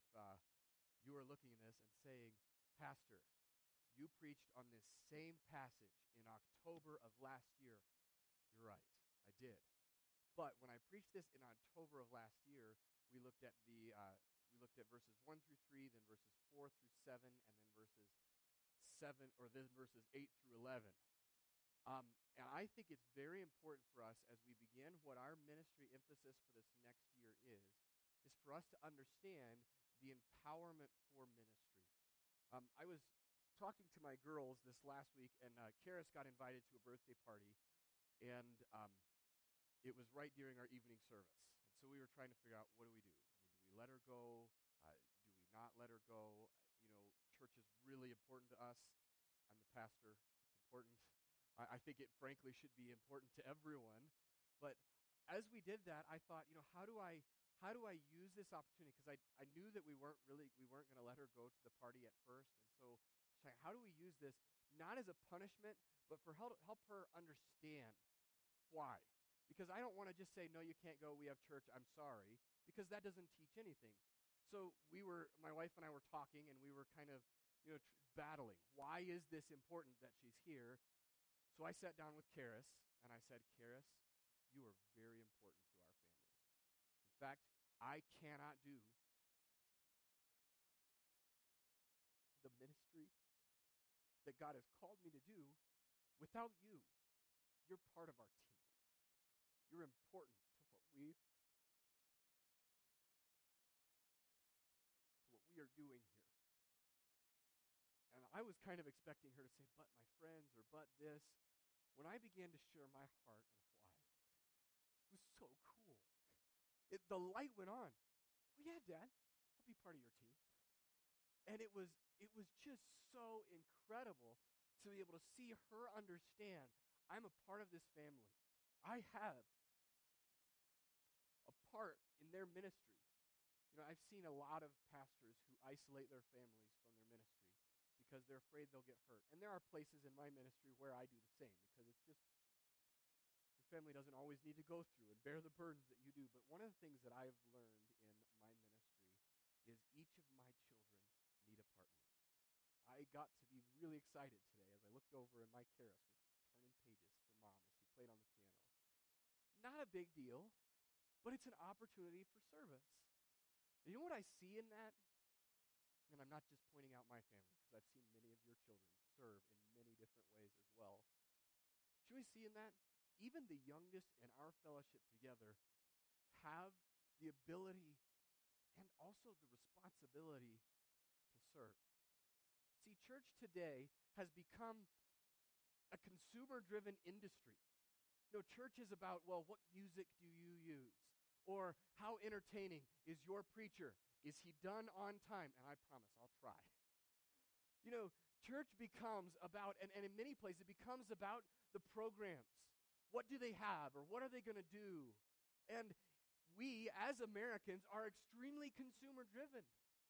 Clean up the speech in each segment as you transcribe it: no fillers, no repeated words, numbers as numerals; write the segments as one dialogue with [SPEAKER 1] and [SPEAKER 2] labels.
[SPEAKER 1] you are looking at this and saying, Pastor, you preached on this same passage in October of last year. You're right, I did. But when I preached this in October of last year, we looked at verses 1 through 3, then verses 4 through 7, and then verses 8 through 11. And I think it's very important for us as we begin what our ministry emphasis for this next year is for us to understand the empowerment for ministry. I was talking to my girls this last week, and Karis got invited to a birthday party, and it was right during our evening service. And so we were trying to figure out, what do we do? I mean, do we let her go? Do we not let her go? Church is really important to us. I'm the pastor. It's important. I think it frankly should be important to everyone. But as we did that, I thought, how do I use this opportunity? Because I knew that we weren't going to let her go to the party at first. And so I was saying, how do we use this, not as a punishment, but for help her understand why? Because I don't want to just say, no, you can't go, we have church, I'm sorry, because that doesn't teach anything. So my wife and I were talking, and we were kind of, battling. Why is this important that she's here? So I sat down with Karis, and I said, Karis, you are very important to our family. In fact, I cannot do the ministry that God has called me to do without you. You're part of our team. You're important to what we are doing here. And I was kind of expecting her to say, but my friends, or but this. When I began to share my heart and why, it was so cool. The light went on. Oh yeah, Dad, I'll be part of your team. And it was just so incredible to be able to see her understand, I'm a part of this family. I have a part in their ministry. I've seen a lot of pastors who isolate their families from their ministry because they're afraid they'll get hurt. And there are places in my ministry where I do the same, because it's just, your family doesn't always need to go through and bear the burdens that you do. But one of the things that I've learned in my ministry is each of my children need a partner. I got to be really excited today as I looked over and my Karis was turning pages for Mom as she played on the piano. Not a big deal, but it's an opportunity for service. You know what I see in that? And I'm not just pointing out my family, because I've seen many of your children serve in many different ways as well. Should we see in that? Even the youngest in our fellowship together have the ability and also the responsibility to serve. See, church today has become a consumer-driven industry. Church is about, well, what music do you use? Or how entertaining is your preacher? Is he done on time? And I promise, I'll try. Church becomes about, and in many places, it becomes about the programs. What do they have, or what are they going to do? And we, as Americans, are extremely consumer-driven.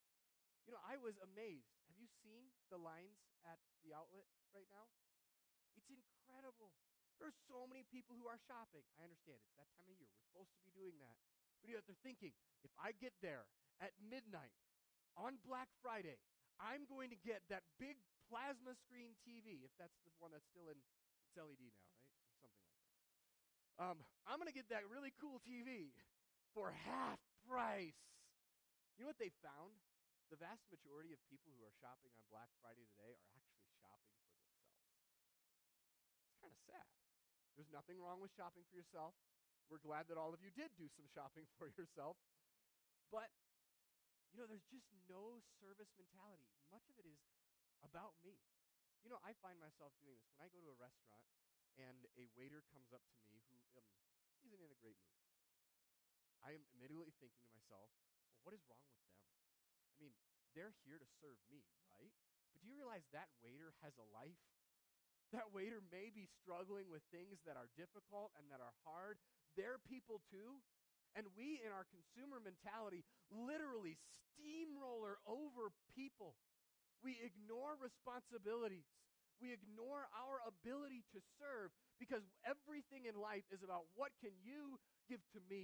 [SPEAKER 1] I was amazed. Have you seen the lines at the outlet right now? It's incredible. There's so many people who are shopping. I understand. It's that time of year. We're supposed to be doing that. But they're thinking, if I get there at midnight on Black Friday, I'm going to get that big plasma screen TV, if that's the one that's still in, it's LED now, right? Or something like that. I'm going to get that really cool TV for half price. You know what they found? The vast majority of people who are shopping on Black Friday today are actually shopping for themselves. It's kind of sad. There's nothing wrong with shopping for yourself. We're glad that all of you did do some shopping for yourself. But, there's just no service mentality. Much of it is about me. I find myself doing this. When I go to a restaurant and a waiter comes up to me who isn't in a great mood, I am immediately thinking to myself, well, what is wrong with them? I mean, they're here to serve me, right? But do you realize that waiter has a life? That waiter may be struggling with things that are difficult and that are hard. They're people too. And we, in our consumer mentality, literally steamroller over people. We ignore responsibilities. We ignore our ability to serve, because everything in life is about, what can you give to me?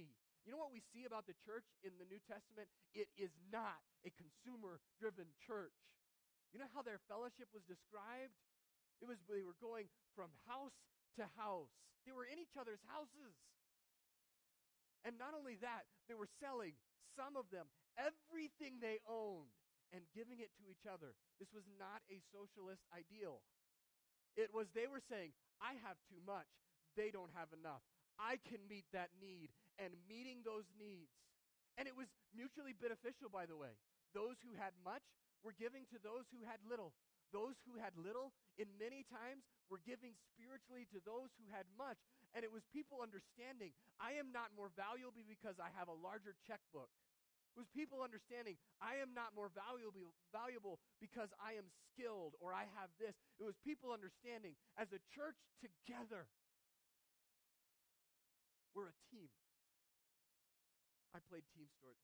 [SPEAKER 1] You know what we see about the church in the New Testament? It is not a consumer-driven church. You know how their fellowship was described? They were going from house to house. They were in each other's houses. And not only that, they were selling, some of them, everything they owned and giving it to each other. This was not a socialist ideal. They were saying, I have too much. They don't have enough. I can meet that need, and meeting those needs. And it was mutually beneficial, by the way. Those who had much were giving to those who had little. Those who had little, in many times, were giving spiritually to those who had much. And it was people understanding, I am not more valuable because I have a larger checkbook. It was people understanding, I am not more valuable because I am skilled or I have this. It was people understanding, as a church together, we're a team. I played team sports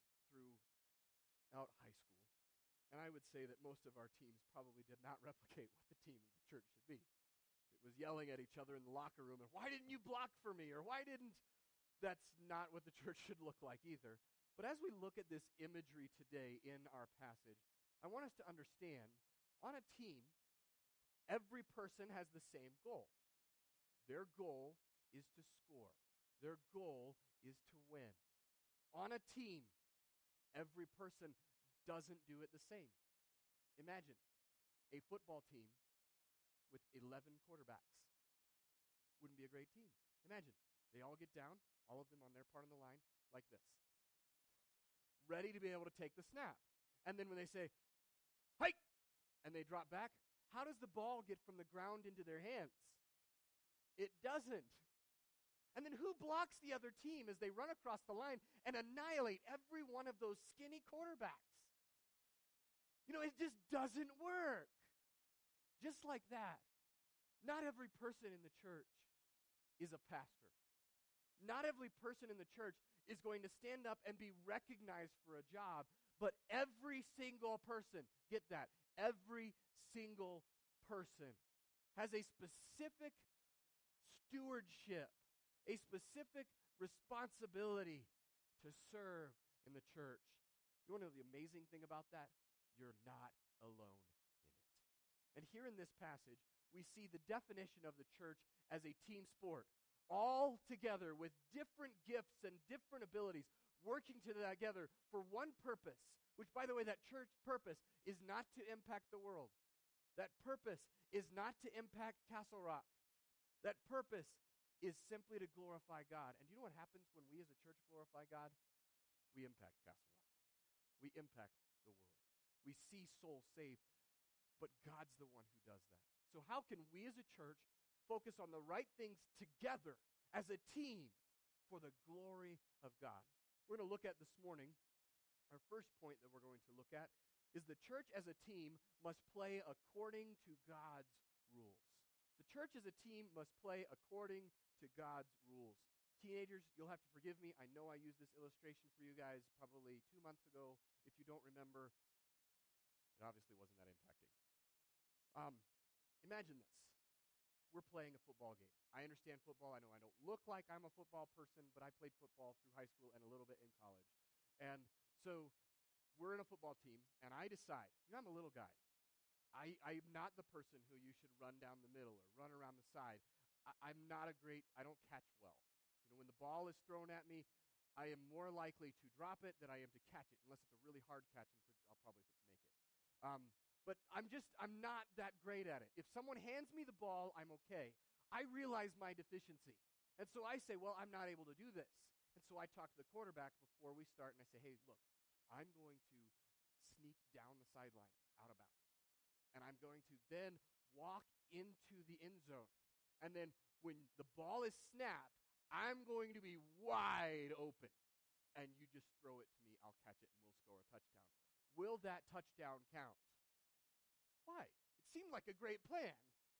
[SPEAKER 1] throughout high school, and I would say that most of our teams probably did not replicate what the team of the church should be. It was yelling at each other in the locker room, and why didn't you block for me, or why didn't... That's not what the church should look like either. But as we look at this imagery today in our passage, I want us to understand, on a team, every person has the same goal. Their goal is to score. Their goal is to win. On a team, every person doesn't do it the same. Imagine a football team with 11 quarterbacks. Wouldn't be a great team. Imagine, they all get down, all of them on their part of the line, like this, ready to be able to take the snap. And then when they say, hike, and they drop back, how does the ball get from the ground into their hands? It doesn't. And then who blocks the other team as they run across the line and annihilate every one of those skinny quarterbacks? You know, it just doesn't work. Just like that, not every person in the church is a pastor. Not every person in the church is going to stand up and be recognized for a job, but every single person, get that, every single person has a specific stewardship, a specific responsibility to serve in the church. You want to know the amazing thing about that? You're not alone in it. And here in this passage, we see the definition of the church as a team sport, all together with different gifts and different abilities, working together for one purpose, which, by the way, that church purpose is not to impact the world. That purpose is not to impact Castle Rock. That purpose is simply to glorify God. And you know what happens when we as a church glorify God? We impact Castle Rock. We impact the world. We see souls saved, but God's the one who does that. So how can we as a church focus on the right things together as a team for the glory of God? We're going to look at this morning, our first point that we're going to look at is the church as a team must play according to God's rules. The church as a team must play according to God's rules. Teenagers, you'll have to forgive me. I know I used this illustration for you guys probably 2 months ago. If you don't remember, it obviously wasn't that impacting. Imagine this. We're playing a football game. I understand football. I know I don't look like I'm a football person, but I played football through high school and a little bit in college. And so we're in a football team, and I decide, I'm a little guy. I'm not the person who you should run down the middle or run around the side. I don't catch well. When the ball is thrown at me, I am more likely to drop it than I am to catch it, unless it's a really hard catch, I'll probably make it. But I'm not that great at it. If someone hands me the ball, I'm okay. I realize my deficiency. And so I say, well, I'm not able to do this. And so I talk to the quarterback before we start, and I say, hey, look, I'm going to sneak down the sideline out of bounds. And I'm going to then walk into the end zone. And then when the ball is snapped, I'm going to be wide open. And you just throw it to me, I'll catch it, and we'll score a touchdown. Will that touchdown count? Why? It seemed like a great plan.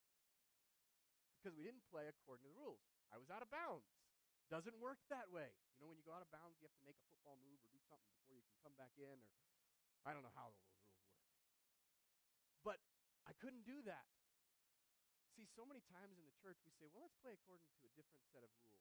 [SPEAKER 1] Because we didn't play according to the rules. I was out of bounds. Doesn't work that way. When you go out of bounds, you have to make a football move or do something before you can come back in, or I don't know how all those rules work. But I couldn't do that. See, so many times in the church we say, well, let's play according to a different set of rules.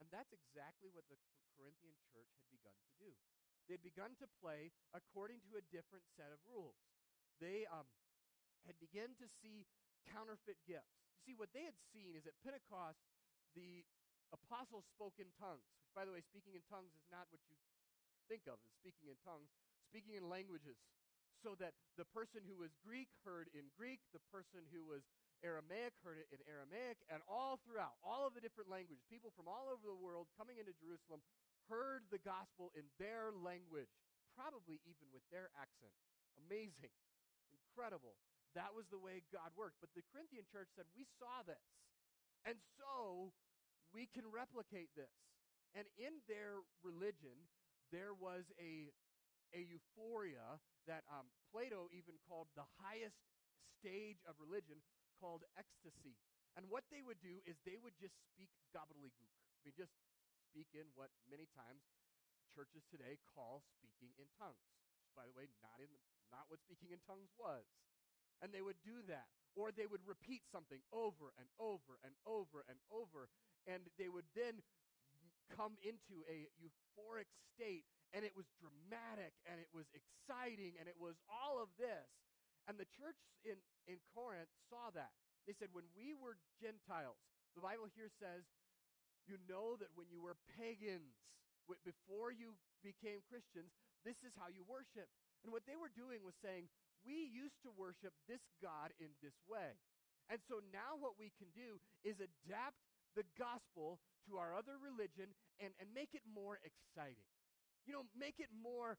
[SPEAKER 1] And that's exactly what the Corinthian church had begun to do. They had begun to play according to a different set of rules. They had begun to see counterfeit gifts. You see, what they had seen is at Pentecost, the apostles spoke in tongues, which, by the way, speaking in tongues is not what you think of as speaking in tongues, speaking in languages, so that the person who was Greek heard in Greek, the person who was Aramaic heard it in Aramaic, and all throughout, all of the different languages, people from all over the world coming into Jerusalem heard the gospel in their language, probably even with their accent. Amazing. Incredible. That was the way God worked. But the Corinthian church said, we saw this, and so we can replicate this. And in their religion, there was a euphoria that Plato even called the highest stage of religion, called ecstasy. And what they would do is they would just speak gobbledygook. I mean, just speak in what many times churches today call speaking in tongues. Which, by the way, not what speaking in tongues was. And they would do that. Or they would repeat something over and over and over and over. And they would then come into a euphoric state. And it was dramatic, and it was exciting, and it was all of this. And the church in Corinth saw that. They said, when we were Gentiles, the Bible here says, you know that when you were pagans, before you became Christians, this is how you worshiped. And what they were doing was saying, we used to worship this God in this way. And so now what we can do is adapt the gospel to our other religion and make it more exciting. Make it more,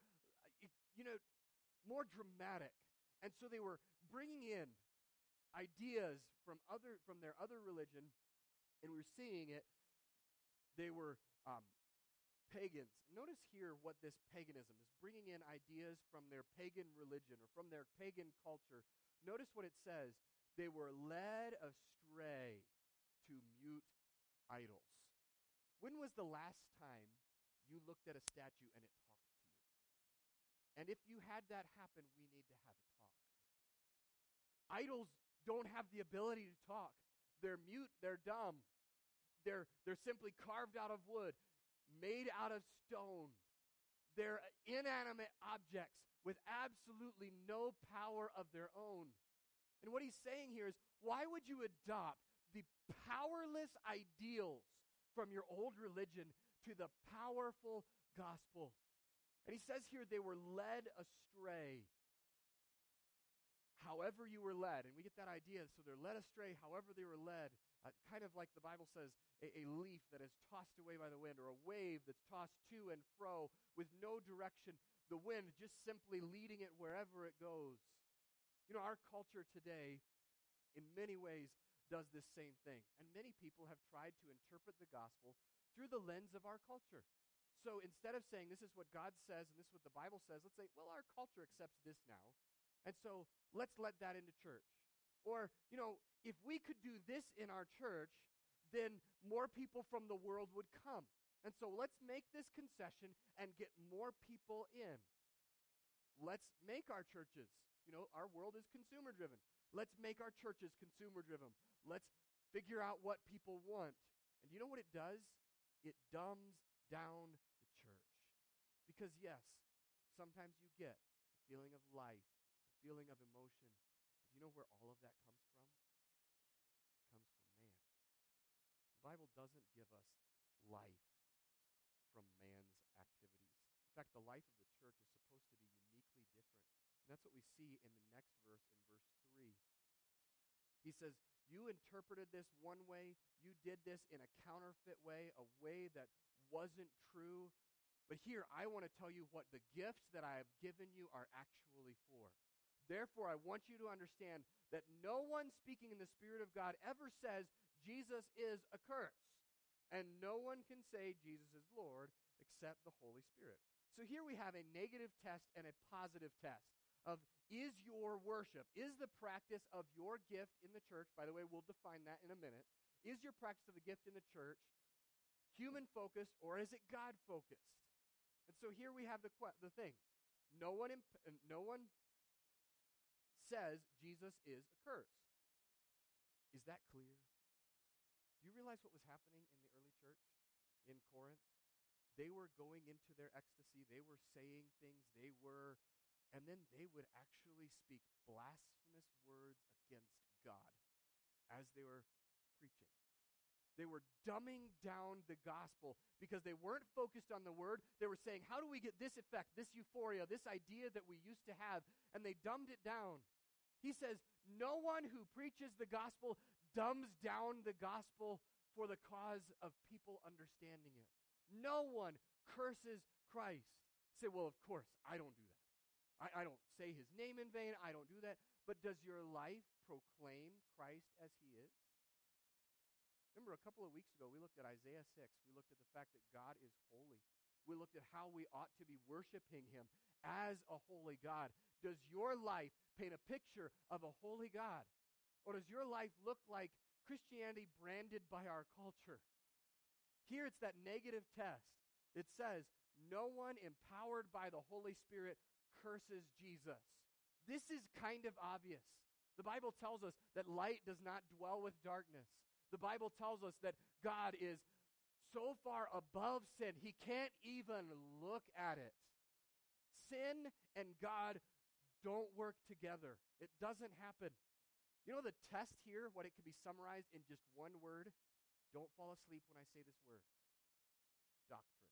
[SPEAKER 1] more dramatic. And so they were bringing in ideas from their other religion, and we're seeing it. They were pagans. Notice here what this paganism is bringing in ideas from their pagan religion or from their pagan culture. Notice what it says. They were led astray to mute idols. When was the last time you looked at a statue and it talked to you? And if you had that happen, we need to have a talk. Idols don't have the ability to talk. They're mute, they're dumb. They're simply carved out of wood, made out of stone. They're inanimate objects with absolutely no power of their own. And what he's saying here is, why would you adopt the powerless ideals from your old religion to the powerful gospel? And he says here they were led astray. However you were led. And we get that idea. So they're led astray however they were led. Kind of like the Bible says, a leaf that is tossed away by the wind, or a wave that's tossed to and fro with no direction. The wind just simply leading it wherever it goes. Our culture today, in many ways, does this same thing. And many people have tried to interpret the gospel through the lens of our culture. So instead of saying this is what God says and this is what the Bible says, let's say, well, our culture accepts this now. And so let's let that into church. Or, if we could do this in our church, then more people from the world would come. And so let's make this concession and get more people in. Let's make our churches, our world is consumer-driven. Let's make our churches consumer-driven. Let's figure out what people want. And you know what it does? It dumbs down the church. Because yes, sometimes you get a feeling of life, a feeling of emotion. But you know where all of that comes from? It comes from man. The Bible doesn't give us life from man's activities. In fact, the life of the church is supposed to be uniquely different. And that's what we see in the next verse, in verse 3. He says, you interpreted this one way, you did this in a counterfeit way, a way that wasn't true. But here, I want to tell you what the gifts that I have given you are actually for. Therefore, I want you to understand that no one speaking in the Spirit of God ever says Jesus is a curse. And no one can say Jesus is Lord except the Holy Spirit. So here we have a negative test and a positive test of, is your worship, is the practice of your gift in the church, by the way, we'll define that in a minute, is your practice of the gift in the church human-focused or is it God-focused? And so here we have the thing. No one says Jesus is a curse. Is that clear? Do you realize what was happening in the early church? in Corinth. They were going into their ecstasy. They were saying things. And then they would actually speak blasphemous words against God as they were preaching. They were dumbing down the gospel because they weren't focused on the word. They were saying, how do we get this effect, this euphoria, this idea that we used to have? And they dumbed it down. He says, no one who preaches the gospel dumbs down the gospel for the cause of people understanding it. No one curses Christ. You say, well, of course, I don't do that. I don't say his name in vain. I don't do that. But does your life proclaim Christ as he is? Remember, a couple of weeks ago, we looked at Isaiah 6. We looked at the fact that God is holy. We looked at how we ought to be worshiping him as a holy God. Does your life paint a picture of a holy God? Or does your life look like Christianity branded by our culture? Here it's that negative test. It says, no one empowered by the Holy Spirit curses Jesus. This is kind of obvious. The Bible tells us that light does not dwell with darkness. The Bible tells us that God is so far above sin, he can't even look at it. Sin and God don't work together. It doesn't happen. You know the test here, what it could be summarized in just one word? Don't fall asleep when I say this word. Doctrine.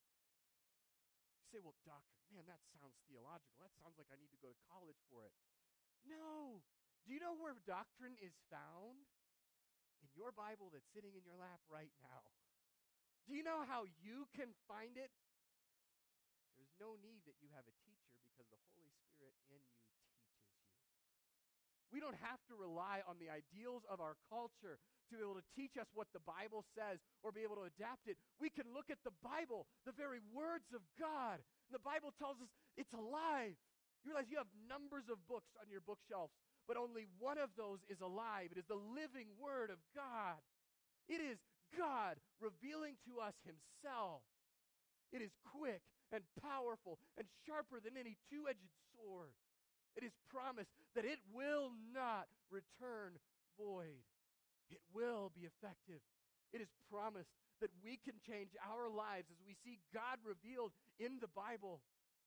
[SPEAKER 1] You say, well, doctrine, man, that sounds theological. That sounds like I need to go to college for it. No. Do you know where doctrine is found? In your Bible that's sitting in your lap right now. Do you know how you can find it? There's no need that you have a teacher because the Holy Spirit in you teaches you. We don't have to rely on the ideals of our culture to be able to teach us what the Bible says or be able to adapt it. We can look at the Bible, the very words of God. And the Bible tells us it's alive. You realize you have numbers of books on your bookshelves, but only one of those is alive. It is the living Word of God. It is God revealing to us himself. It is quick and powerful and sharper than any two-edged sword. It is promised that it will not return void. It will be effective. It is promised that we can change our lives as we see God revealed in the Bible.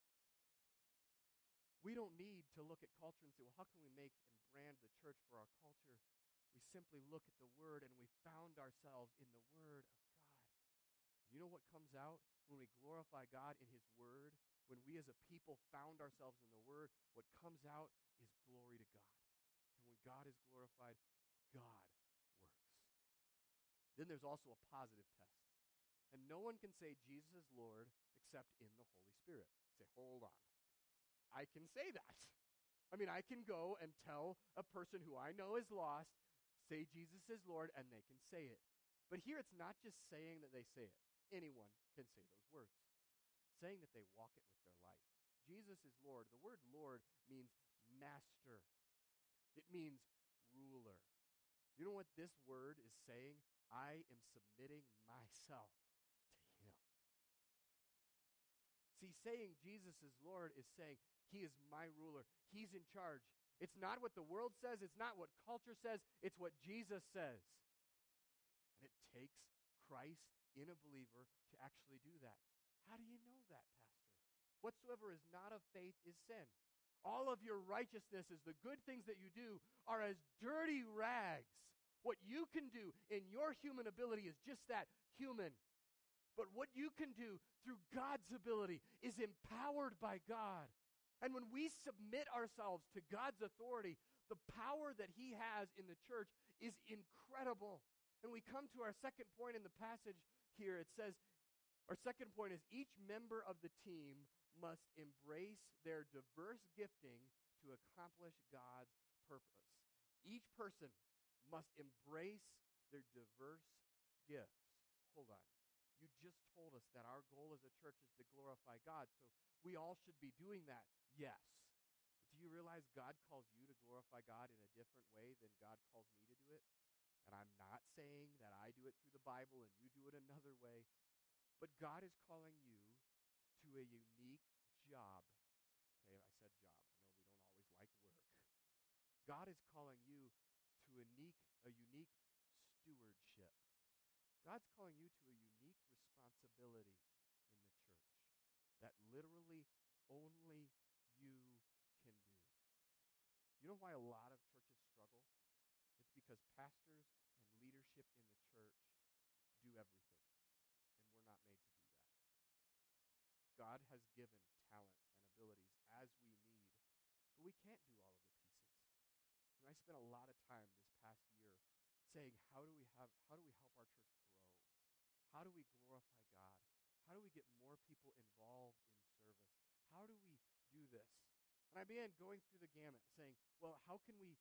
[SPEAKER 1] We don't need to look at culture and say, well, how can we make and brand the church for our culture? We simply look at the Word and we found ourselves in the Word of God. You know what comes out when we glorify God in his Word? When we as a people found ourselves in the Word, what comes out is glory to God. And when God is glorified, God works. Then there's also a positive test. And no one can say Jesus is Lord except in the Holy Spirit. Say, hold on. I can say that. I mean, I can go and tell a person who I know is lost, say Jesus is Lord, and they can say it. But here it's not just saying that they say it. Anyone can say those words. Saying that they walk it with their life. Jesus is Lord. The word Lord means master. It means ruler. You know what this word is saying? I am submitting myself to him. See, saying Jesus is Lord is saying he is my ruler. He's in charge. It's not what the world says. It's not what culture says. It's what Jesus says. And it takes Christ in a believer to actually do that. How do you know that, Pastor? Whatsoever is not of faith is sin. All of your righteousnesses, the good things that you do, are as dirty rags. What you can do in your human ability is just that, human. But what you can do through God's ability is empowered by God. And when we submit ourselves to God's authority, the power that he has in the church is incredible. And we come to our second point in the passage here. It says, our second point is each member of the team must embrace their diverse gifting to accomplish God's purpose. Each person must embrace their diverse gifts. Hold on. You just told us that our goal as a church is to glorify God, so we all should be doing that. Yes. But do you realize God calls you to glorify God in a different way than God calls me to do it? And I'm not saying that I do it through the Bible and you do it another way. But God is calling you to a unique job. Okay, I said job. I know we don't always like work. God is calling you to a unique stewardship. God's calling you to a unique responsibility in the church that literally only you can do. You know why a lot of churches struggle? It's because pastors and leadership in the church do everything, and we're not made to do that. God has given talents and abilities as we need, but we can't do all of the pieces. I spent a lot of time this past year saying, how do we help our church grow? How do we glorify God? How do we get more people involved in service? How do we do this? And I began going through the gamut saying, well, how can we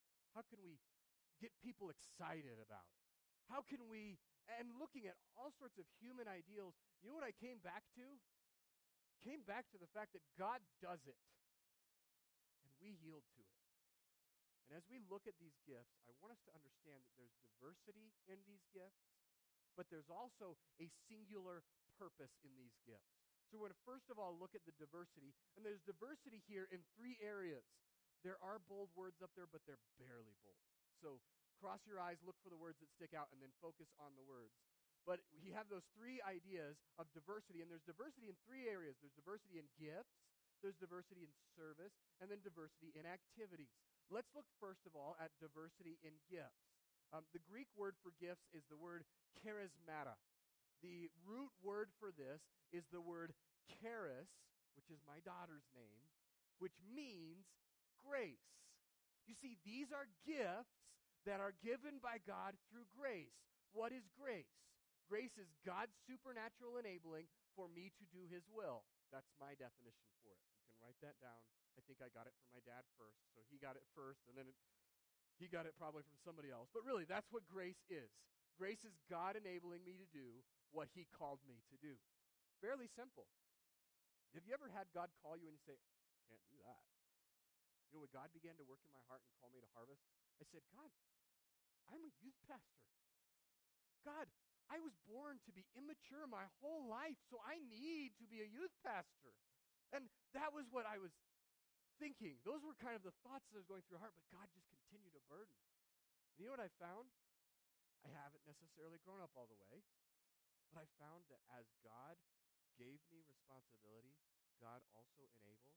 [SPEAKER 1] get people excited about it? How can we, and looking at all sorts of human ideals, you know what I came back to? Came back to the fact that God does it, and we yield to it. And as we look at these gifts, I want us to understand that there's diversity in these gifts, but there's also a singular purpose in these gifts. So we're going to first of all look at the diversity, and there's diversity here in 3 areas. There are bold words up there, but they're barely bold. So cross your eyes, look for the words that stick out, and then focus on the words. But we have those 3 ideas of diversity, and there's diversity in 3 areas. There's diversity in gifts, there's diversity in service, and then diversity in activities. Let's look first of all at diversity in gifts. The Greek word for gifts is the word charismata. The root word for this is the word charis, which is my daughter's name, which means grace. You see, these are gifts that are given by God through grace. What is grace? Grace is God's supernatural enabling for me to do his will. That's my definition for it. You can write that down. I think I got it from my dad first, so he got it first, and then he got it probably from somebody else. But really, that's what grace is. Grace is God enabling me to do what he called me to do. Fairly simple. Have you ever had God call you and you say, can't do that? You know, when God began to work in my heart and call me to harvest, I said, God, I'm a youth pastor. God, I was born to be immature my whole life, so I need to be a youth pastor. And that was what I was thinking. Those were kind of the thoughts that was going through my heart, but God just continued to burden. And you know what I found? I haven't necessarily grown up all the way, but I found that as God gave me responsibility, God also enables.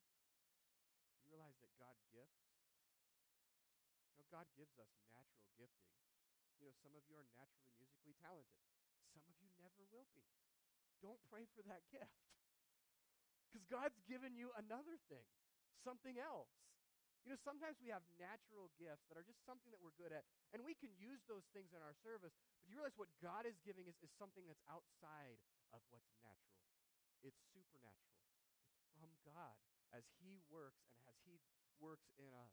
[SPEAKER 1] You realize that God gifts? You know, God gives us natural gifting. You know, some of you are naturally musically talented. Some of you never will be. Don't pray for that gift. Because God's given you another thing, something else. You know, sometimes we have natural gifts that are just something that we're good at, and we can use those things in our service, but you realize what God is giving us is something that's outside of what's natural. It's supernatural. It's from God as he works and as he works in us.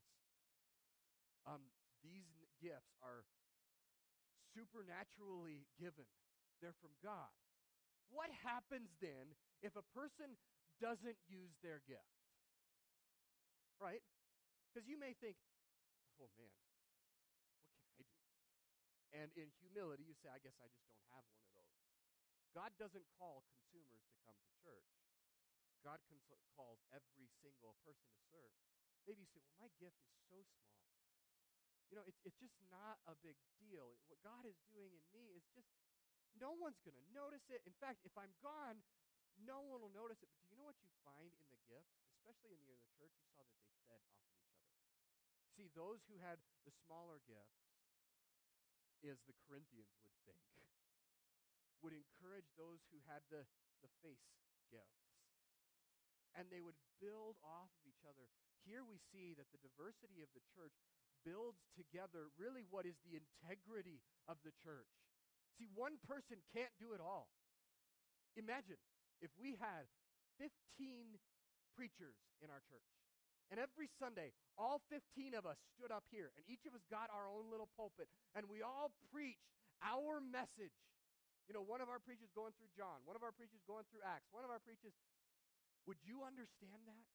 [SPEAKER 1] These gifts are supernaturally given. They're from God. What happens then if a person doesn't use their gift? Right? Because you may think, oh man, what can I do? And in humility, you say, I guess I just don't have one of those. God doesn't call consumers to come to church. God calls every single person to serve. Maybe you say, well, my gift is so small. You know, it's just not a big deal. What God is doing in me is just, no one's going to notice it. In fact, if I'm gone, no one will notice it. But do you know what you find in the gifts? Especially in the early church, you saw that they fed off of each other. See, those who had the smaller gifts, as the Corinthians would think, would encourage those who had the face gifts. And they would build off of each other. Here we see that the diversity of the church builds together really what is the integrity of the church. See, one person can't do it all. Imagine if we had 15 preachers in our church, and every Sunday, all 15 of us stood up here, and each of us got our own little pulpit, and we all preached our message. You know, one of our preachers going through John, one of our preachers going through Acts, one of our preachers, would you understand that?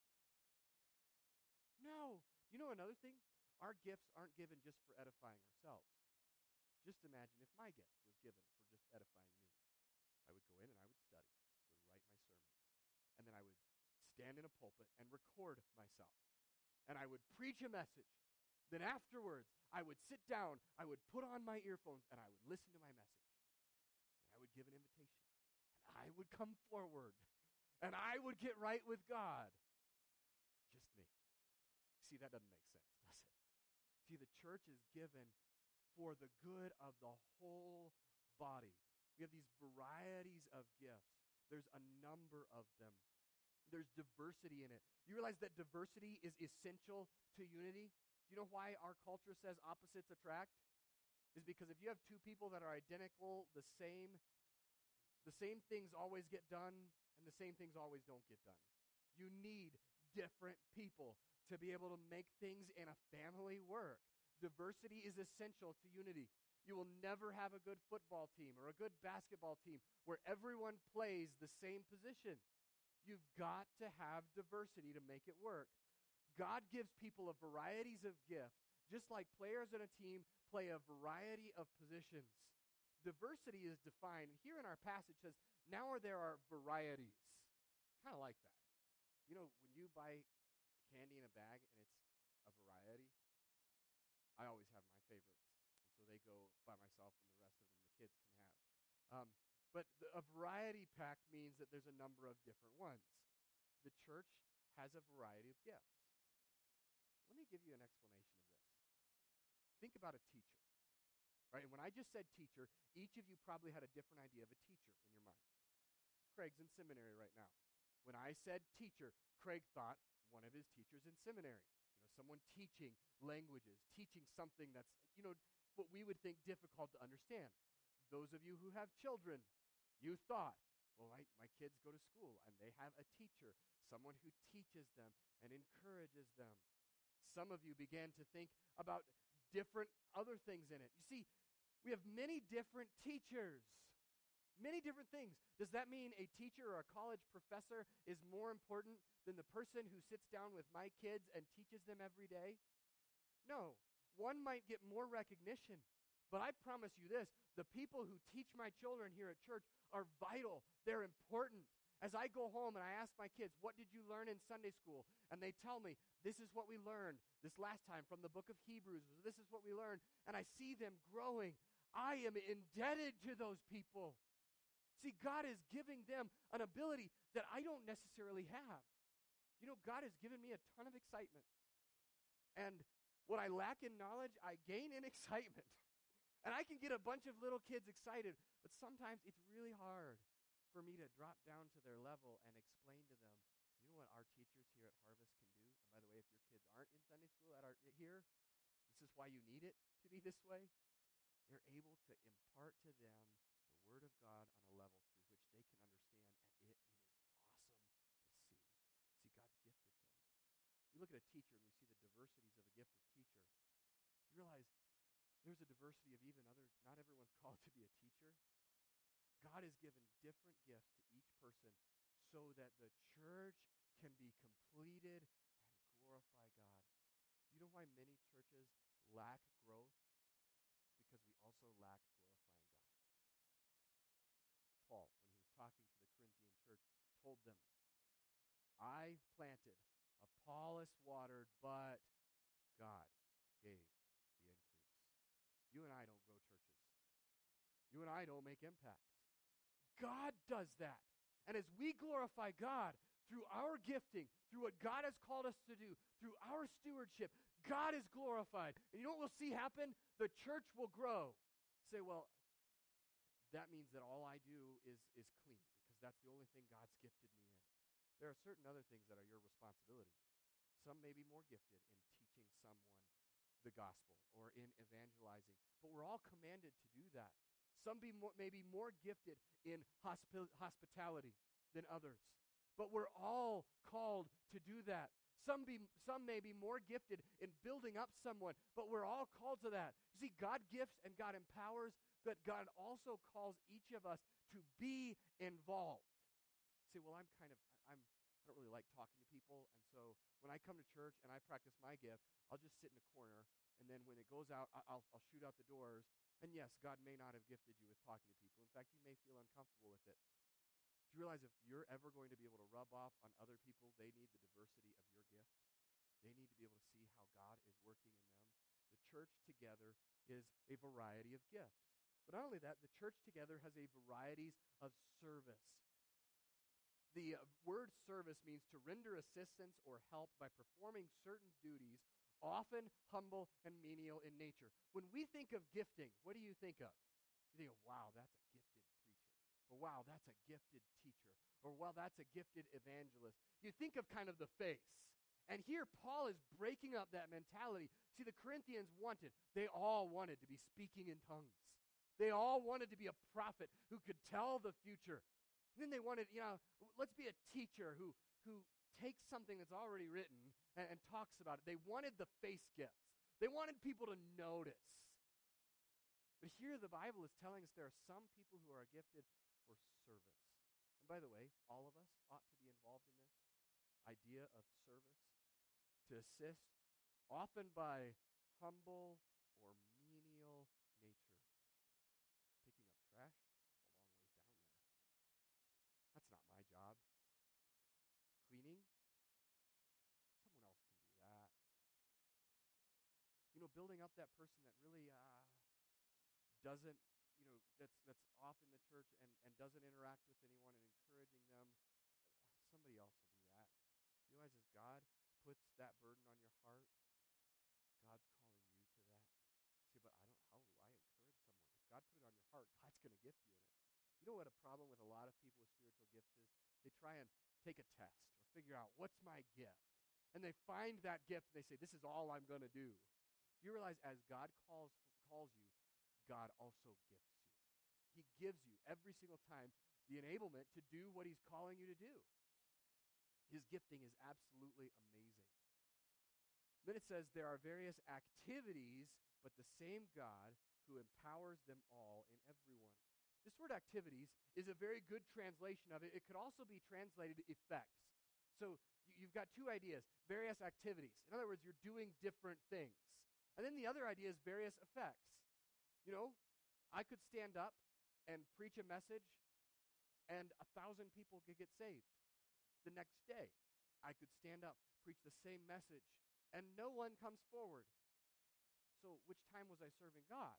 [SPEAKER 1] No. You know another thing? Our gifts aren't given just for edifying ourselves. Just imagine if my gift was given for just edifying me. I would go in and I would study, would write my sermon, and then I would stand in a pulpit and record myself. And I would preach a message. Then afterwards, I would sit down, I would put on my earphones, and I would listen to my message. And I would give an invitation. And I would come forward. And I would get right with God. Just me. See, that doesn't make sense, does it? See, the church is given for the good of the whole body. We have these varieties of gifts. There's a number of them. There's diversity in it. You realize that diversity is essential to unity? Do you know why our culture says opposites attract? Is because if you have two people that are identical, the same things always get done, and the same things always don't get done. You need different people to be able to make things in a family work. Diversity is essential to unity. You will never have a good football team or a good basketball team where everyone plays the same position. You've got to have diversity to make it work. God gives people a varieties of gifts, just like players in a team play a variety of positions. Diversity is defined. And here in our passage says, now there are varieties. Kind of like that. You know, when you buy candy in a bag and it's a variety, I always have my favorites. And so they go by myself and the rest of them the kids can have. But a variety pack means that there's a number of different ones. The church has a variety of gifts. Let me give you an explanation of this. Think about a teacher. Right? And when I just said teacher, each of you probably had a different idea of a teacher in your mind. Craig's in seminary right now. When I said teacher, Craig thought one of his teachers in seminary. Someone teaching languages, teaching something that's, what we would think difficult to understand. Those of you who have children, you thought, well, my kids go to school and they have a teacher, someone who teaches them and encourages them. Some of you began to think about different other things in it. You see, we have many different teachers, many different things. Does that mean a teacher or a college professor is more important than the person who sits down with my kids and teaches them every day? No. One might get more recognition, but I promise you this, the people who teach my children here at church are vital. They're important. As I go home and I ask my kids, what did you learn in Sunday school? And they tell me, this is what we learned this last time from the book of Hebrews. This is what we learned. And I see them growing. I am indebted to those people. See, God is giving them an ability that I don't necessarily have. God has given me a ton of excitement. And what I lack in knowledge, I gain in excitement. And I can get a bunch of little kids excited, but sometimes it's really hard for me to drop down to their level and explain to them, you know what our teachers here at Harvest can do? And by the way, if your kids aren't in Sunday school here, this is why you need it to be this way. They're able to impart to them the Word of God on a level through which they can understand, and it is awesome to see. See, God's gifted them. We look at a teacher and we see the diversities of a gifted teacher. Do you realize there's a diversity of even not everyone's called to be a teacher? God has given different gifts to each person so that the church can be completed and glorify God. Do you know why many churches lack growth? Because we also lack glorifying God. Paul, when he was talking to the Corinthian church, told them, I planted, Apollos watered, but God gave the increase. You and I don't grow churches. You and I don't make impacts. God does that. And as we glorify God through our gifting, through what God has called us to do, through our stewardship, God is glorified. And you know what we'll see happen? The church will grow. Say, well, that means that all I do is clean, because that's the only thing God's gifted me in. There are certain other things that are your responsibility. Some may be more gifted in teaching someone the gospel or in evangelizing, but we're all commanded to do that. Some may be more gifted in hospitality than others, but we're all called to do that. Some may be more gifted in building up someone, but we're all called to that. You see, God gifts and God empowers, but God also calls each of us to be involved. You say, well, I don't really like talking to people, and so when I come to church and I practice my gift, I'll just sit in a corner, and then when it goes out, I'll shoot out the doors. And yes, God may not have gifted you with talking to people. In fact, you may feel uncomfortable with it. Do you realize if you're ever going to be able to rub off on other people, they need the diversity of your gift? They need to be able to see how God is working in them. The church together is a variety of gifts. But not only that, the church together has a variety of service. The word service means to render assistance or help by performing certain duties, often humble and menial in nature. When we think of gifting, what do you think of? You think of, wow, that's a gifted preacher. Or wow, that's a gifted teacher. Or wow, that's a gifted evangelist. You think of kind of the face. And here Paul is breaking up that mentality. See, the Corinthians they all wanted to be speaking in tongues. They all wanted to be a prophet who could tell the future. And then they wanted, let's be a teacher who takes something that's already written and talks about it. They wanted the face gifts. They wanted people to notice. But here the Bible is telling us there are some people who are gifted for service. And by the way, all of us ought to be involved in this idea of service, to assist, often by humble or menial nature. Picking up trash, a long ways down there. That's not my job. Cleaning, someone else can do that. Building up that person that really doesn't, that's off in the church and doesn't interact with anyone and encouraging them, somebody else will do that. You realize as God puts that burden on your heart, God's calling you to that. See, but how do I encourage someone? If God put it on your heart, God's going to gift you in it. You know what a problem with a lot of people with spiritual gifts is? They try and take a test or figure out, what's my gift? And they find that gift and they say, this is all I'm going to do. Do you realize as God calls you, God also gifts you. He gives you every single time the enablement to do what he's calling you to do. His gifting is absolutely amazing. Then it says there are various activities, but the same God who empowers them all in everyone. This word activities is a very good translation of it. It could also be translated effects. So you've got two ideas, various activities. In other words, you're doing different things. And then the other idea is various effects. I could stand up and preach a message and 1,000 people could get saved. The next day, I could stand up, preach the same message, and no one comes forward. So which time was I serving God?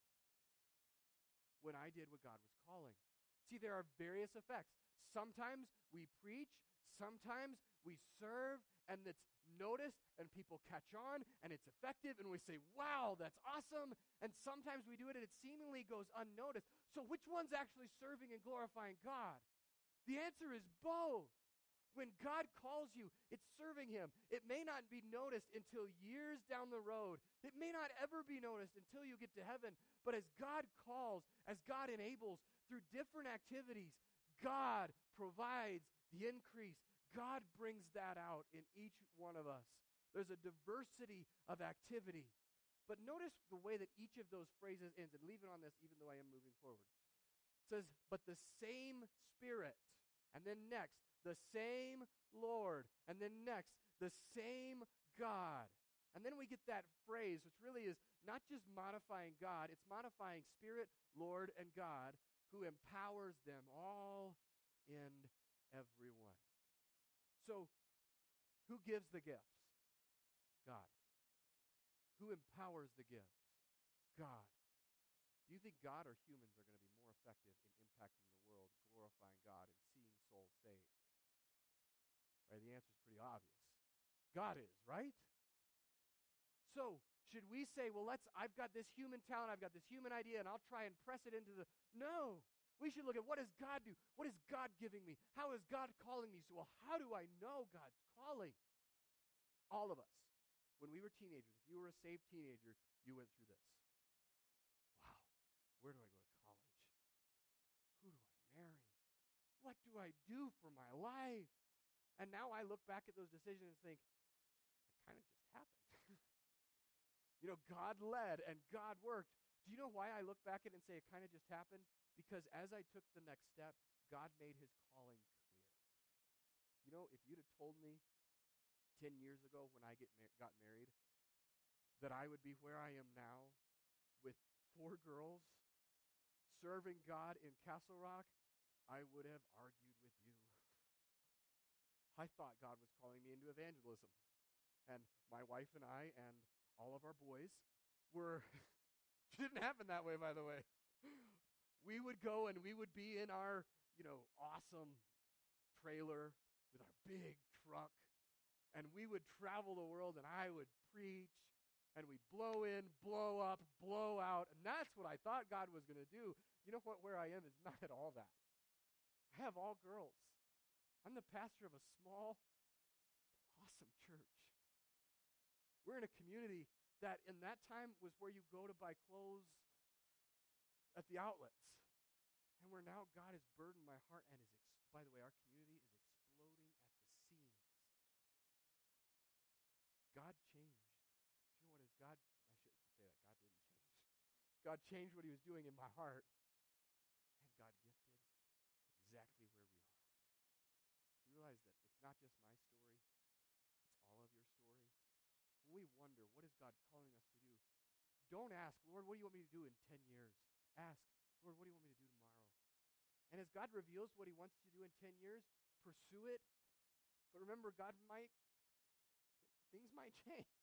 [SPEAKER 1] When I did what God was calling. See, there are various effects. Sometimes we preach, sometimes we serve, and it's noticed, and people catch on, and it's effective, and we say, wow, that's awesome. And sometimes we do it, and it seemingly goes unnoticed. So which one's actually serving and glorifying God? The answer is both. When God calls you, it's serving him. It may not be noticed until years down the road. It may not ever be noticed until you get to heaven. But as God calls, as God enables through different activities, God provides the increase. God brings that out in each one of us. There's a diversity of activity. But notice the way that each of those phrases ends, and leave it on this even though I am moving forward. It says, but the same Spirit. And then next, the same Lord. And then next, the same God. And then we get that phrase, which really is not just modifying God, it's modifying Spirit, Lord, and God, who empowers them all in everyone. So, who gives the gifts? God. Who empowers the gifts? God. Do you think God or humans are going to be more effective in impacting the world, glorifying God, and seeing souls saved? Right? The answer is pretty obvious. God is, right? So, should we say, well, I've got this human talent, I've got this human idea, and I'll try and press it into the... No. We should look at, what does God do? What is God giving me? How is God calling me? So, well, how do I know God's calling? All of us. When we were teenagers, if you were a saved teenager, you went through this. Wow, where do I go to college? Who do I marry? What do I do for my life? And now I look back at those decisions and think, it kind of just happened. God led and God worked. Do you know why I look back at it and say it kind of just happened? Because as I took the next step, God made his calling clear. If you'd have told me 10 years ago when I got married that I would be where I am now with 4 girls serving God in Castle Rock, I would have argued with you. I thought God was calling me into evangelism. And my wife and I and all of our boys didn't happen that way, by the way. we would go and we would be in our, awesome trailer with our big truck, and we would travel the world, and I would preach, and we'd blow in, blow up, blow out, and that's what I thought God was going to do. You know what? Where I am is not at all that. I have all girls. I'm the pastor of a small, but awesome church. We're in a community that in that time was where you go to buy clothes at the outlets. And where now God has burdened my heart and by the way, our community is exploding at the seams. God changed. Do you know what is God? I shouldn't say that. God didn't change. God changed what he was doing in my heart. And God gifted exactly where we are. You realize that it's not just my story. It's all of your story. When we wonder, what is God calling us to do? Don't ask, Lord, what do you want me to do in 10 years? Ask, Lord, what do you want me to do tomorrow? And as God reveals what he wants you to do in 10 years, pursue it. But remember, things might change.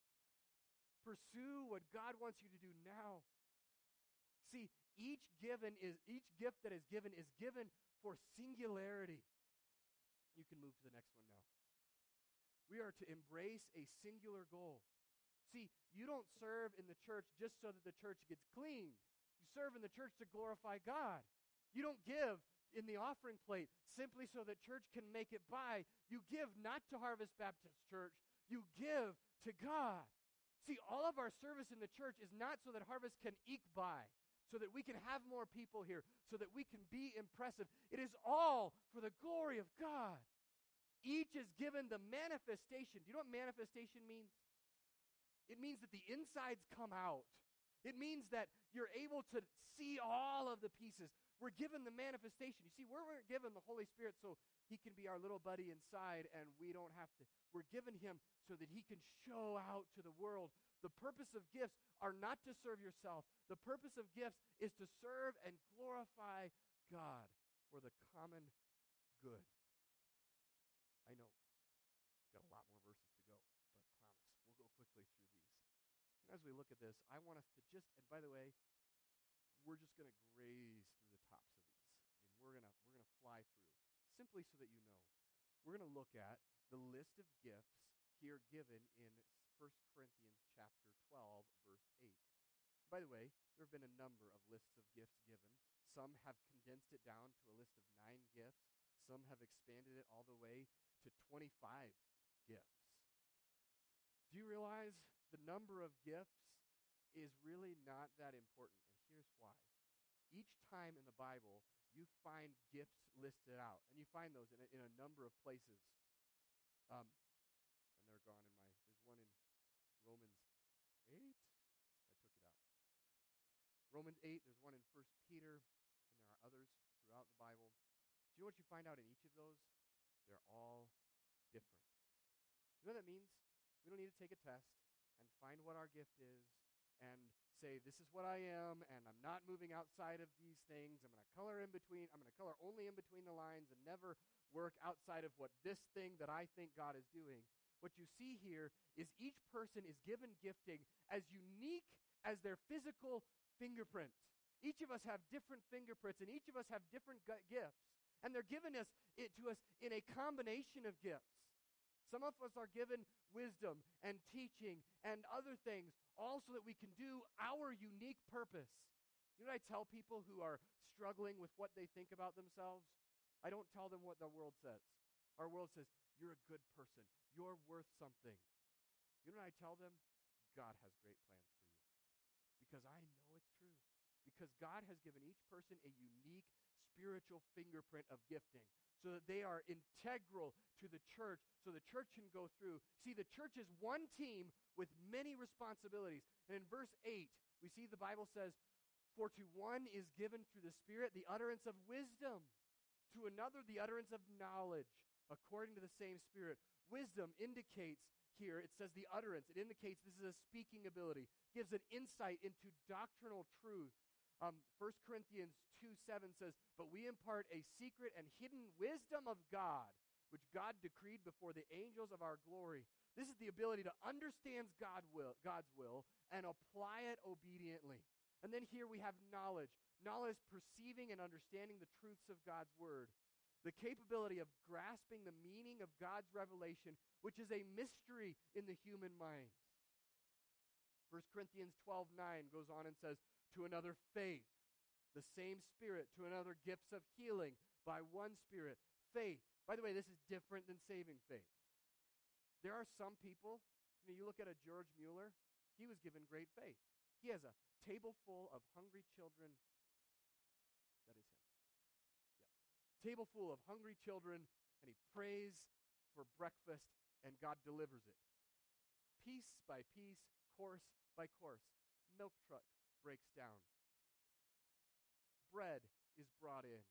[SPEAKER 1] Pursue what God wants you to do now. See, each gift that is given for singularity. You can move to the next one now. We are to embrace a singular goal. See, you don't serve in the church just so that the church gets cleaned. You serve in the church to glorify God. You don't give in the offering plate simply so that church can make it by. You give not to Harvest Baptist Church. You give to God. See, all of our service in the church is not so that Harvest can eke by, so that we can have more people here, so that we can be impressive. It is all for the glory of God. Each is given the manifestation. Do you know what manifestation means? It means that the insides come out. It means that you're able to see all of the pieces. We're given the manifestation. You see, we're given the Holy Spirit so he can be our little buddy inside, and we don't have to. We're given him so that he can show out to the world. The purpose of gifts are not to serve yourself. The purpose of gifts is to serve and glorify God for the common good. I know, got a lot more verses to go, but I promise we'll go quickly through these. And as we look at this, I want us to and by the way, we're just going to graze through the tops of these. I mean, we're going to fly through, simply so that you know. We're going to look at the list of gifts here given in 1 Corinthians chapter 12, verse 8. By the way, there have been a number of lists of gifts given. Some have condensed it down to a list of 9 gifts. Some have expanded it all the way to 25 gifts. Do you realize the number of gifts is really not that important? And here's why. Each time in the Bible, you find gifts listed out. And you find those in a number of places. And they're gone in my, there's one in Romans 8. I took it out. Romans 8, there's one in 1 Peter, and there are others throughout the Bible. Do you know what you find out in each of those? They're all different. You know what that means? We don't need to take a test and find what our gift is and say, this is what I am, and I'm not moving outside of these things. I'm going to color only in between the lines and never work outside of what this thing that I think God is doing. What you see here is each person is given gifting as unique as their physical fingerprint. Each of us have different fingerprints, and each of us have different gifts. And they're given to us in a combination of gifts. Some of us are given wisdom and teaching and other things, all so that we can do our unique purpose. You know what I tell people who are struggling with what they think about themselves? I don't tell them what the world says. Our world says, you're a good person. You're worth something. You know what I tell them? God has great plans for you. Because I know it's true. Because God has given each person a unique spiritual fingerprint of gifting so that they are integral to the church, so the church can go through. See, the church is one team with many responsibilities. And in verse 8, we see the Bible says, for to one is given through the Spirit the utterance of wisdom, to another the utterance of knowledge, according to the same Spirit. Wisdom indicates here, it says the utterance. It indicates this is a speaking ability. It gives an insight into doctrinal truth. 1 Corinthians 2:7 says, but we impart a secret and hidden wisdom of God, which God decreed before the angels of our glory. This is the ability to understand God's will and apply it obediently. And then here we have knowledge. Knowledge, perceiving and understanding the truths of God's word. The capability of grasping the meaning of God's revelation, which is a mystery in the human mind. 1 Corinthians 12:9 goes on and says, to another faith, the same Spirit, to another gifts of healing by one Spirit. Faith. By the way, this is different than saving faith. There are some people, you look at a George Mueller, he was given great faith. He has a table full of hungry children. That is him. Yep. Table full of hungry children, and he prays for breakfast, and God delivers it. Piece by piece, course by course. Milk truck breaks down. Bread is brought in.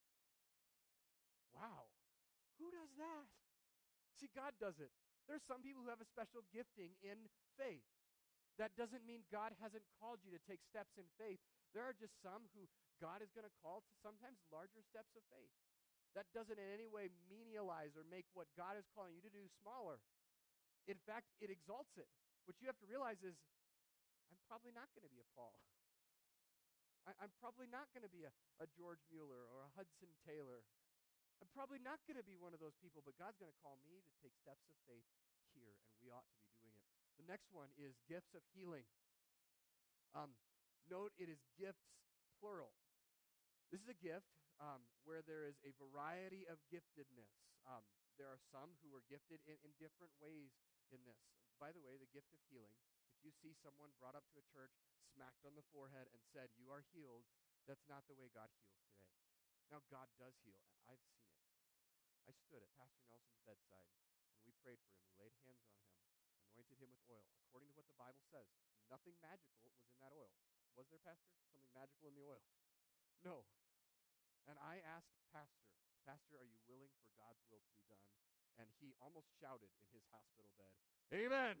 [SPEAKER 1] Wow. Who does that? See, God does it. There's some people who have a special gifting in faith. That doesn't mean God hasn't called you to take steps in faith. There are just some who God is going to call to sometimes larger steps of faith. That doesn't in any way menialize or make what God is calling you to do smaller. In fact, it exalts it. What you have to realize is, I'm probably not going to be a Paul. I'm probably not going to be a George Mueller or a Hudson Taylor. I'm probably not going to be one of those people, but God's going to call me to take steps of faith here, and we ought to be doing it. The next one is gifts of healing. Note it is gifts, plural. This is a gift where there is a variety of giftedness. There are some who are gifted in different ways in this. By the way, the gift of healing, if you see someone brought up to a church, smacked on the forehead, and said, you are healed, that's not the way God heals today. Now, God does heal, and I've seen it. I stood at Pastor Nelson's bedside, and we prayed for him. We laid hands on him, anointed him with oil. According to what the Bible says, nothing magical was in that oil. Was there, Pastor? Something magical in the oil? No. And I asked Pastor, are you willing for God's will to be done? And he almost shouted in his hospital bed, Amen!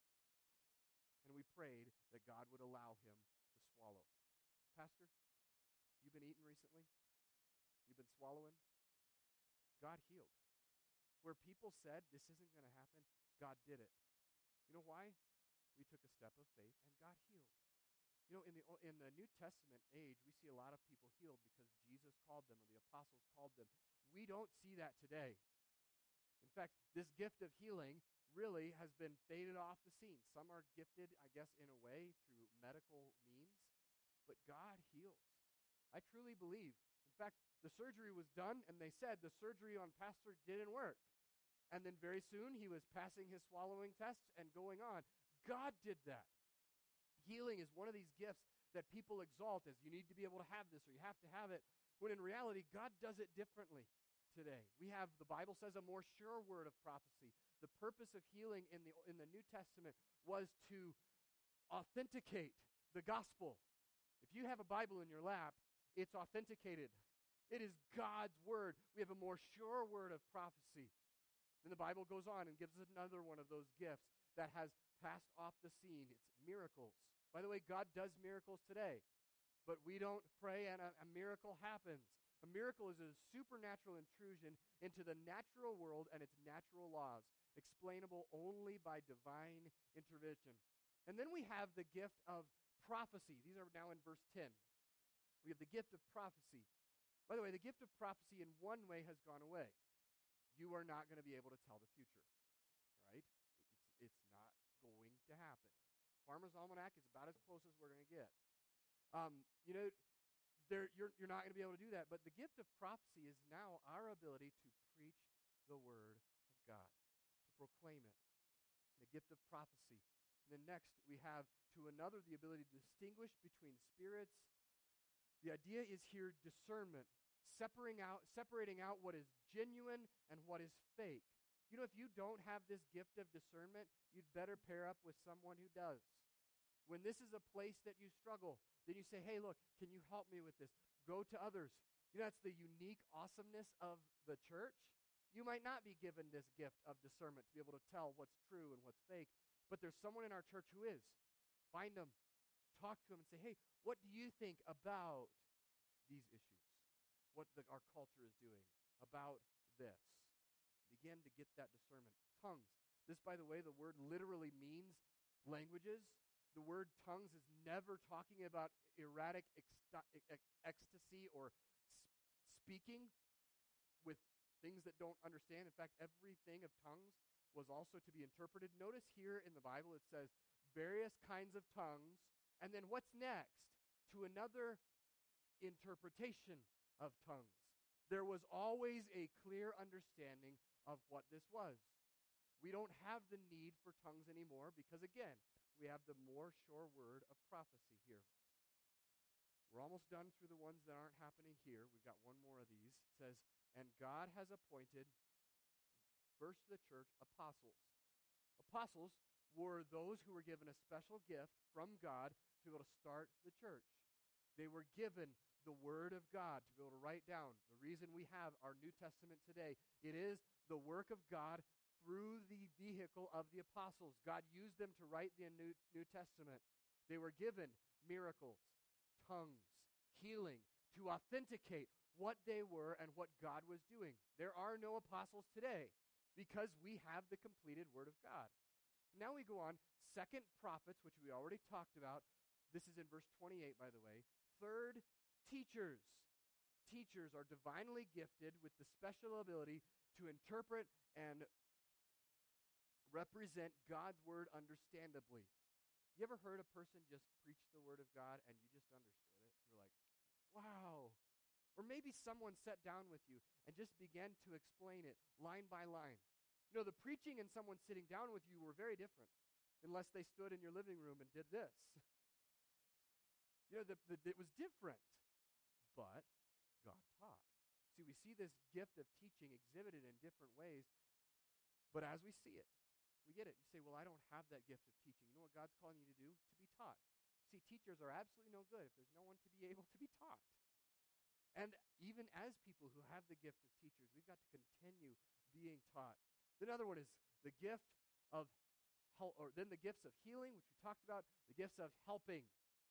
[SPEAKER 1] And we prayed that God would allow him to swallow. Pastor, you've been eating recently? You've been swallowing? God healed. Where people said, this isn't going to happen, God did it. You know why? We took a step of faith, and God healed. You know, in the New Testament age, we see a lot of people healed because Jesus called them or the apostles called them. We don't see that today. In fact, this gift of healing really has been faded off the scene. Some are gifted, I guess, in a way through medical means, but God heals. I truly believe. In fact, the surgery was done, and they said the surgery on Pastor didn't work. And then very soon he was passing his swallowing tests and going on. God did that. Healing is one of these gifts that people exalt as you need to be able to have this or you have to have it, when in reality, God does it differently today. We have, the Bible says, a more sure word of prophecy. The purpose of healing in the New Testament was to authenticate the gospel. If you have a Bible in your lap, it's authenticated. It is God's word. We have a more sure word of prophecy. Then the Bible goes on and gives us another one of those gifts that has passed off the scene. It's miracles. By the way, God does miracles today, but we don't pray and a miracle happens. A miracle is a supernatural intrusion into the natural world and its natural laws, explainable only by divine intervention. And then we have the gift of prophecy. These are now in verse 10. We have the gift of prophecy. By the way, the gift of prophecy in one way has gone away. You are not going to be able to tell the future, right? It's not going to happen. Farmer's Almanac is about as close as we're going to get. You're not going to be able to do that. But the gift of prophecy is now our ability to preach the word of God, to proclaim it. The gift of prophecy. And then next, we have to another the ability to distinguish between spirits. The idea is here discernment, separating out what is genuine and what is fake. You know, if you don't have this gift of discernment, you'd better pair up with someone who does. When this is a place that you struggle, then you say, hey, look, can you help me with this? Go to others. You know, that's the unique awesomeness of the church. You might not be given this gift of discernment to be able to tell what's true and what's fake, but there's someone in our church who is. Find them, talk to them, and say, hey, what do you think about these issues? What our culture is doing about this? Begin to get that discernment. Tongues. This, by the way, the word literally means languages. The word tongues is never talking about erratic ecstasy or speaking with things that don't understand. In fact, everything of tongues was also to be interpreted. Notice here in the Bible it says various kinds of tongues, and then what's next? To another interpretation of tongues. There was always a clear understanding of what this was. We don't have the need for tongues anymore because, again, we have the more sure word of prophecy here. We're almost done through the ones that aren't happening here. We've got one more of these. It says, and God has appointed, first to the church, apostles. Apostles were those who were given a special gift from God to be able to start the church. They were given the Word of God to be able to write down. The reason we have our New Testament today, it is the work of God through the vehicle of the apostles. God used them to write the New Testament. They were given miracles, tongues, healing, to authenticate what they were and what God was doing. There are no apostles today because we have the completed Word of God. Now we go on, second, prophets, which we already talked about. This is in verse 28, by the way. Third, teachers. Teachers are divinely gifted with the special ability to interpret and represent God's word understandably. You ever heard a person just preach the word of God and you just understood it? You're like, wow. Or maybe someone sat down with you and just began to explain it line by line. You know, the preaching and someone sitting down with you were very different, unless they stood in your living room and did this. You know, it was different, but God taught. See, we see this gift of teaching exhibited in different ways, but as we see it, we get it. You say, well, I don't have that gift of teaching. You know what God's calling you to do? To be taught. See, teachers are absolutely no good if there's no one to be able to be taught. And even as people who have the gift of teachers, we've got to continue being taught. Another one is the gift of then the gifts of healing, which we talked about, the gifts of helping.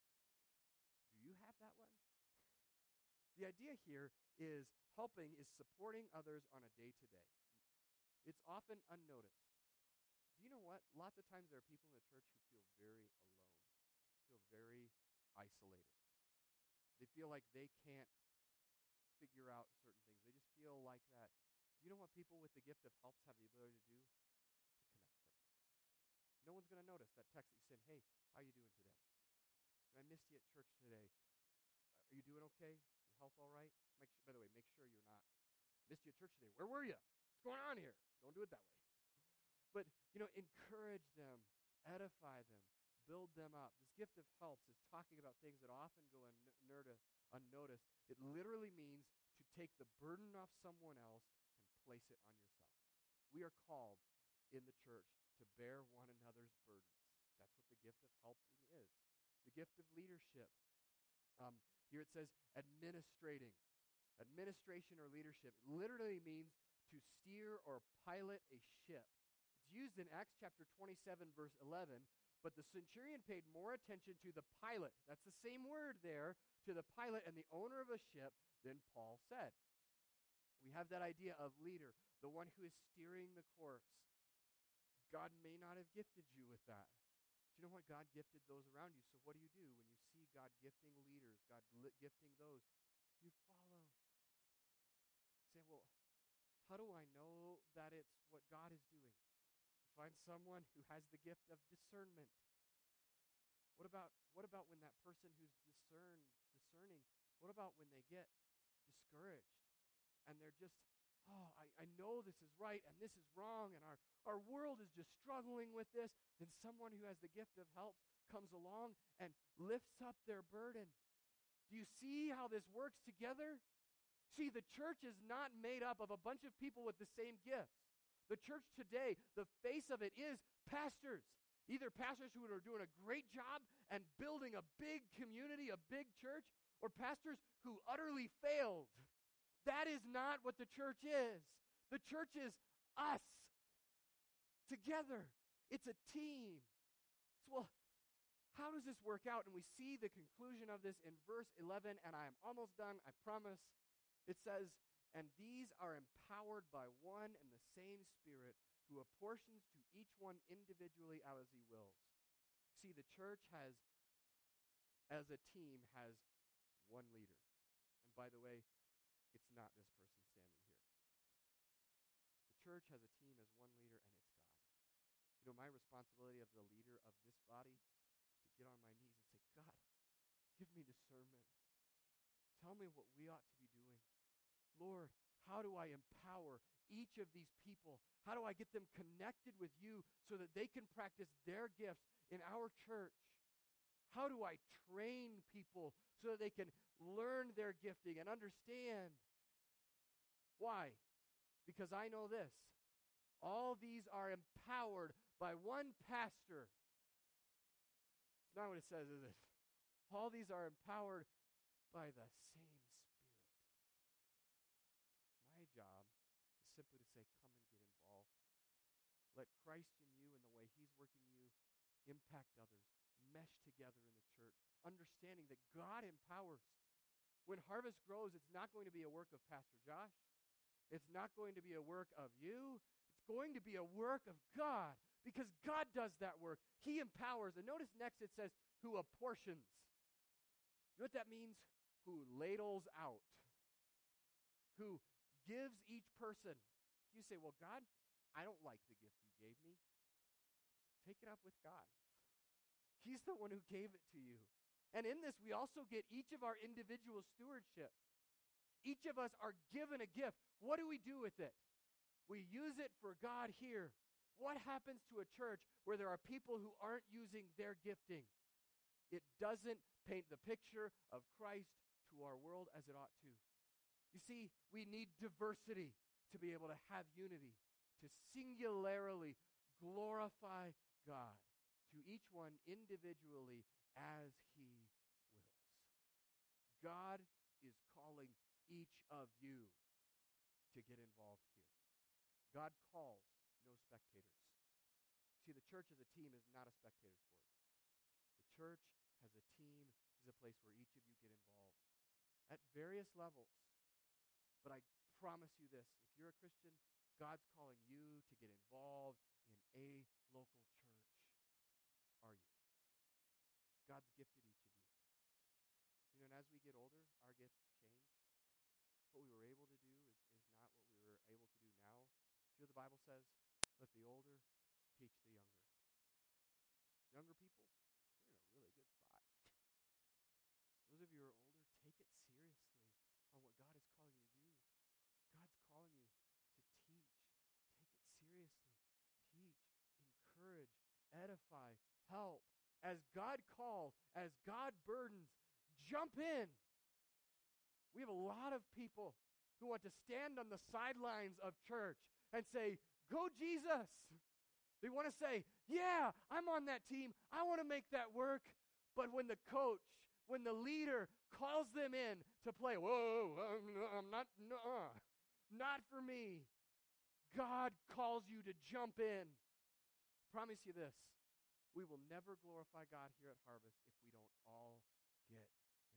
[SPEAKER 1] Do you have that one? The idea here is helping is supporting others on a day-to-day. It's often unnoticed. Do you know what? Lots of times there are people in the church who feel very alone, feel very isolated. They feel like they can't figure out certain things. They just feel like that. Do you know what people with the gift of helps have the ability to do? To connect them. No one's going to notice that text that you send, hey, how you doing today? I missed you at church today. Are you doing okay? Your health all right? By the way, make sure you're not. Missed you at church today. Where were you? What's going on here? Don't do it that way. But, encourage them, edify them, build them up. This gift of helps is talking about things that often go unnoticed. It literally means to take the burden off someone else and place it on yourself. We are called in the church to bear one another's burdens. That's what the gift of helping is. The gift of leadership. Here it says administrating. Administration or leadership. It literally means to steer or pilot a ship. It's used in Acts chapter 27, verse 11, but the centurion paid more attention to the pilot. That's the same word there, to the pilot and the owner of a ship than Paul said. We have that idea of leader, the one who is steering the course. God may not have gifted you with that. Do you know what? God gifted those around you. So what do you do when you see God gifting leaders, God gifting those? You follow. Say, well, how do I know that it's what God is doing? Find someone who has the gift of discernment. What about when that person who's discerning, what about when they get discouraged and they're just, I know this is right and this is wrong and our world is just struggling with this, then someone who has the gift of help comes along and lifts up their burden. Do you see how this works together? See, the church is not made up of a bunch of people with the same gifts. The church today, the face of it is pastors. Either pastors who are doing a great job and building a big community, a big church, or pastors who utterly failed. That is not what the church is. The church is us together. It's a team. So, well, how does this work out? And we see the conclusion of this in verse 11, and I am almost done, I promise. It says, and these are empowered by one and the same Spirit who apportions to each one individually as he wills. See, see, the church as a team, has one leader. And by the way, it's not this person standing here. The church has a team as one leader, and it's God. You know, my responsibility of the leader of this body is to get on my knees and say, God, give me discernment. Tell me what we ought to be doing. Lord, how do I empower each of these people? How do I get them connected with you so that they can practice their gifts in our church? How do I train people so that they can learn their gifting and understand? Why? Because I know this. All these are empowered by one pastor. It's not what it says, is it? All these are empowered by the same Spirit. My job is simply to say, come and get involved. Let Christ in you and the way he's working you impact others, mesh together in the church, understanding that God empowers. When harvest grows, it's not going to be a work of Pastor Josh. It's not going to be a work of you. It's going to be a work of God, because God does that work. He empowers. And notice next it says, who apportions. You know what that means? Who ladles out. Who gives each person. You say, well, God, I don't like the gift you gave me. Take it up with God. He's the one who gave it to you. And in this, we also get each of our individual stewardship. Each of us are given a gift. What do we do with it? We use it for God here. What happens to a church where there are people who aren't using their gifting? It doesn't paint the picture of Christ to our world as it ought to. You see, we need diversity to be able to have unity, to singularly glorify God, to each one individually as he wills. God is calling each of you to get involved here. God calls, no spectators. See, the church as a team is not a spectator sport. The church as a team is a place where each of you get involved at various levels. But I promise you this, if you're a Christian, God's calling you to get involved in a local church. Are you? God's gifted each of you. You know, and as we get older, our gifts change. What we were able to do is not what we were able to do now. You know, the Bible says, let the older teach the younger. Younger people, we're in a really good spot. Those of you who are older, take it seriously on what God is calling you to do. God's calling you to teach. Take it seriously. Teach, encourage, edify, help. As God calls, as God burdens, jump in. We have a lot of people who want to stand on the sidelines of church and say, go Jesus. They want to say, yeah, I'm on that team. I want to make that work. But when the coach, when the leader calls them in to play, whoa, I'm not for me. God calls you to jump in. I promise you this, we will never glorify God here at Harvest if we don't all get involved.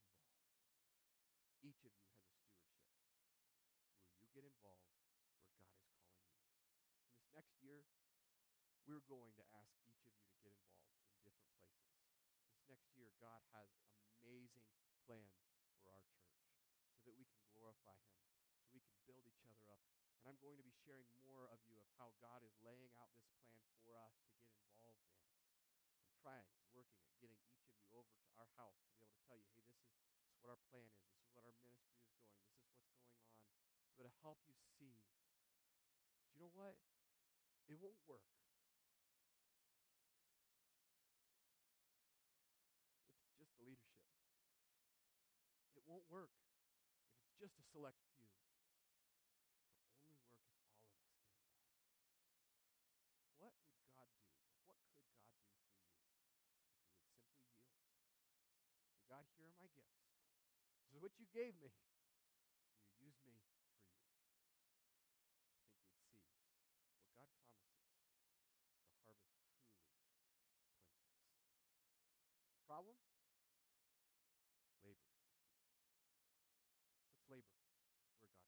[SPEAKER 1] Each of you has a stewardship. Will you get involved where God is calling you? In this next year, we're going to ask each of you to get involved in different places. This next year, God has amazing plans for our church so that we can glorify him, so we can build each other up. And I'm going to be sharing more of you of how God is laying out this plan for us to get involved in. I'm trying, working at getting each of you over to our house to be able to tell you, hey, this is what our plan is. This is what our ministry is going. This is what's going on. So to help you see. Do you know what? It won't work if it's just the leadership. It won't work if it's just a select few. It'll only work if all of us get involved. What would God do, or what could God do through you if you would simply yield? Say, God, here are my gifts. This is what you gave me.